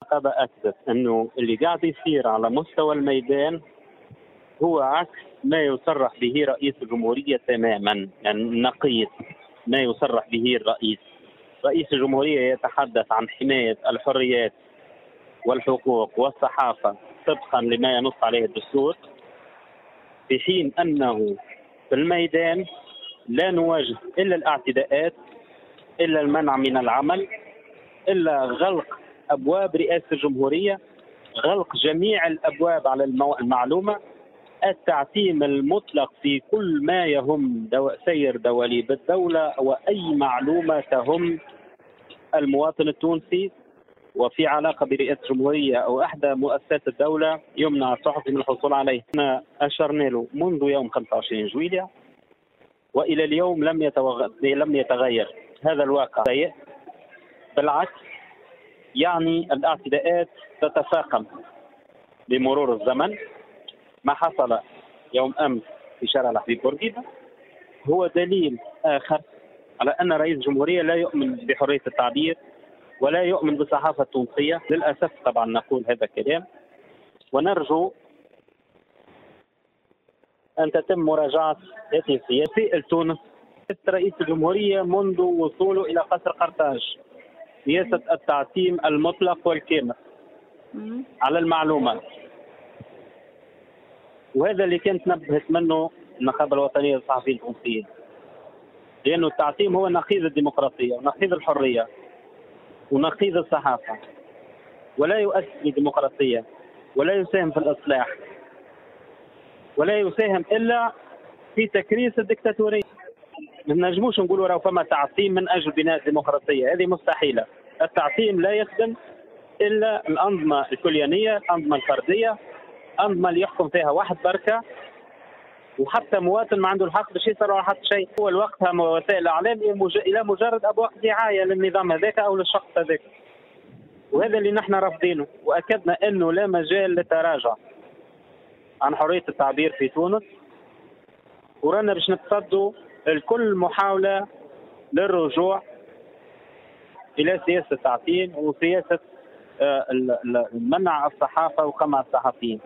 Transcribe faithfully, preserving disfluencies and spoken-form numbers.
النقابة أكدت أنه اللي قاعد يصير على مستوى الميدان هو عكس ما يصرح به رئيس الجمهورية تماما، يعني نقيض ما يصرح به الرئيس. رئيس الجمهورية يتحدث عن حماية الحريات والحقوق والصحافة طبقا لما ينص عليه الدستور، في حين أنه في الميدان لا نواجه إلا الاعتداءات، إلا المنع من العمل، إلا غلق أبواب رئاسة الجمهورية، غلق جميع الأبواب على المعلومة، التعتيم المطلق في كل ما يهم دو... سير دواليب الدولة وأي معلومة تهم المواطن التونسي وفي علاقة برئاسة الجمهورية أو إحدى مؤسسات الدولة يمنع الصحفي من الحصول عليه. احنا أشرنا له منذ يوم خمسة وعشرين جويلية وإلى اليوم لم يتوغ... لم يتغير هذا الواقع سيء، بالعكس يعني الاعتداءات تتفاقم بمرور الزمن. ما حصل يوم أمس في شارع الحبيب بورقيبة هو دليل آخر على أن رئيس الجمهورية لا يؤمن بحرية التعبير ولا يؤمن بالصحافة التونسية. للأسف طبعا نقول هذا الكلام، ونرجو أن تتم مراجعة هذه السياسة. تونس رئيس الجمهورية منذ وصوله إلى قصر قرطاج سياسة التعتيم المطلق والكامل على المعلومات، وهذا اللي كانت نبهت منه النقابة الوطنية للصحفيين التونسيين، لأنه التعتيم هو نقيض الديمقراطية ونقيض الحرية ونقيض الصحافة، ولا يؤسس للديمقراطية ولا يساهم في الإصلاح ولا يساهم إلا في تكريس الدكتاتورية. ما نجموش نقولوا راه فما تعتيم من أجل بناء الديمقراطية، هذه مستحيلة. التعتيم لا يخدم إلا الأنظمة الكليانية، الأنظمة الفردية، أنظمة اللي يحكم فيها واحد بركة، وحتى مواطن ما عنده الحق باش يصير على حتى شيء. هو الوقتها وسائل الإعلام إلى مجرد أبواق دعاية للنظام هذاك أو للشخص هذاك، وهذا اللي نحن رافضينه. وأكدنا أنه لا مجال للتراجع عن حرية التعبير في تونس، ورانا باش نتصدوا لكل محاولة للرجوع إلى سياسة التعتيم وسياسة منع الصحافة وقمع الصحفيين.